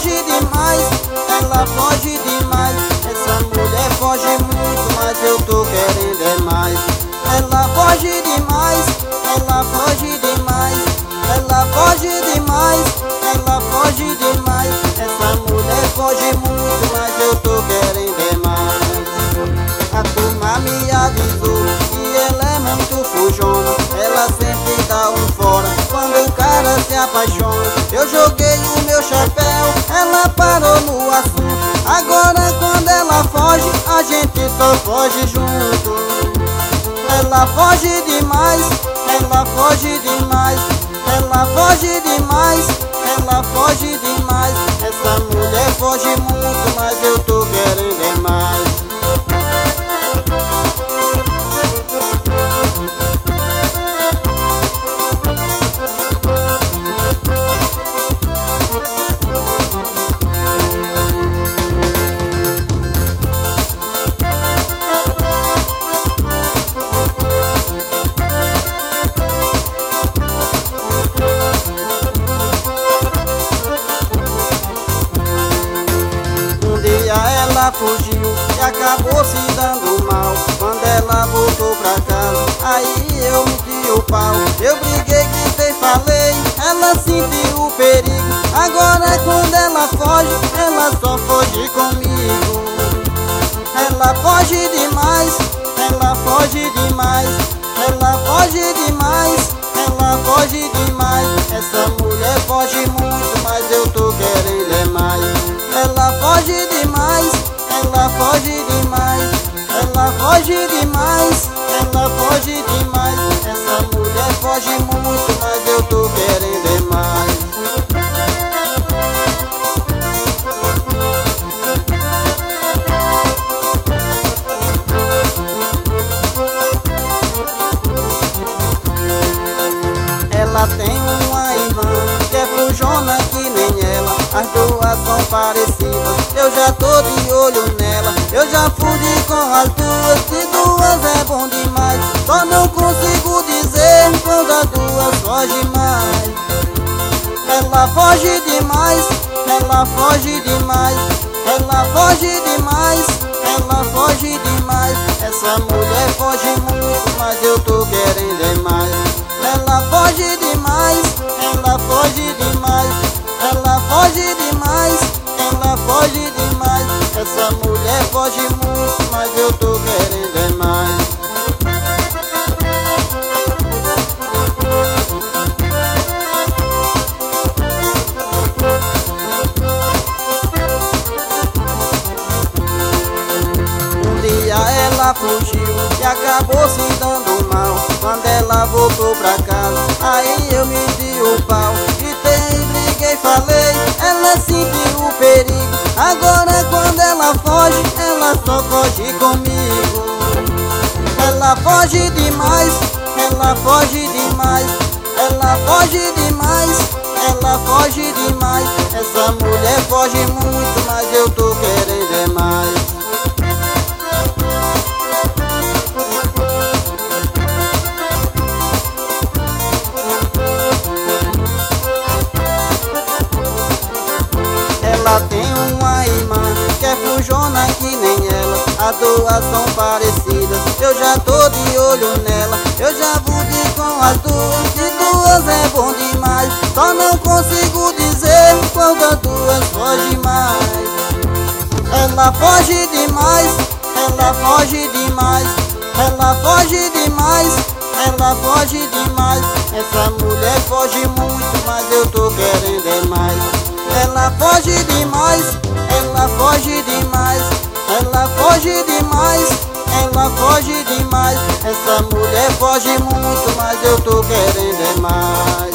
foge demais, ela foge demais. Essa mulher foge muito, mas eu tô querendo é mais. Ela foge demais, ela foge demais. Ela foge demais, ela foge demais. Essa mulher foge muito, mas eu tô querendo é mais. A turma me avisou que ela é muito fujona. Ela sempre dá um fora quando o cara se apaixona. Eu joguei o meu chapéu, ela parou no assunto. Agora quando ela foge, a gente só foge junto. Ela foge demais, ela foge demais. Ela foge demais, ela foge demais. Essa mulher foge muito, mas eu tô querendo é mais. Ela fugiu e acabou se dando mal. Quando ela voltou pra casa, aí eu meti o pau. Eu briguei, gritei, falei, ela sentiu o perigo. Agora quando ela foge, ela só foge comigo. Ela foge demais, ela foge demais. Ela foge demais, ela foge demais. Essa mulher foge muito, mas eu tô querendo é mais. Ela foge demais, ela foge demais. Ela foge demais, ela foge demais. Essa mulher foge muito, mas eu tô querendo é mais. Ela tem uma irmã que é fujona que nem ela. As duas são parecidas, eu já tô de olho nela. Eu já fudi com as duas, e duas é bom demais. Só não consigo dizer quando as duas foge mais. Ela foge demais, ela foge demais. Ela foge demais, ela foge demais. Essa mulher foge muito, mas eu tô querendo é mais. Ela foge demais, ela foge demais. Ela foge demais, ela foge demais. Essa mulher foge muito, mas eu tô querendo é mais. Um dia ela fugiu e acabou se dando mal. Quando ela voltou pra casa, aí eu me di o pau. Gritei, briguei, falei, ela sentiu o perigo. Agora quando ela foge, ela só foge comigo. Ela foge demais, ela foge demais. Ela foge demais, ela foge demais. Essa mulher foge muito, mas eu tô querendo é mais. Ela tem uma irmã que é fujona que nem ela. As duas são parecidas, eu já tô de olho nela. Eu já fudi com as duas, e duas é bom demais. Só não consigo dizer qual das duas foge mais. Ela foge demais, ela foge demais. Ela foge demais, ela foge demais. Essa mulher foge muito, mas eu tô querendo é mais. Ela foge demais, ela foge demais. Ela foge demais, ela foge demais. Essa mulher foge muito, mas eu tô querendo é mais.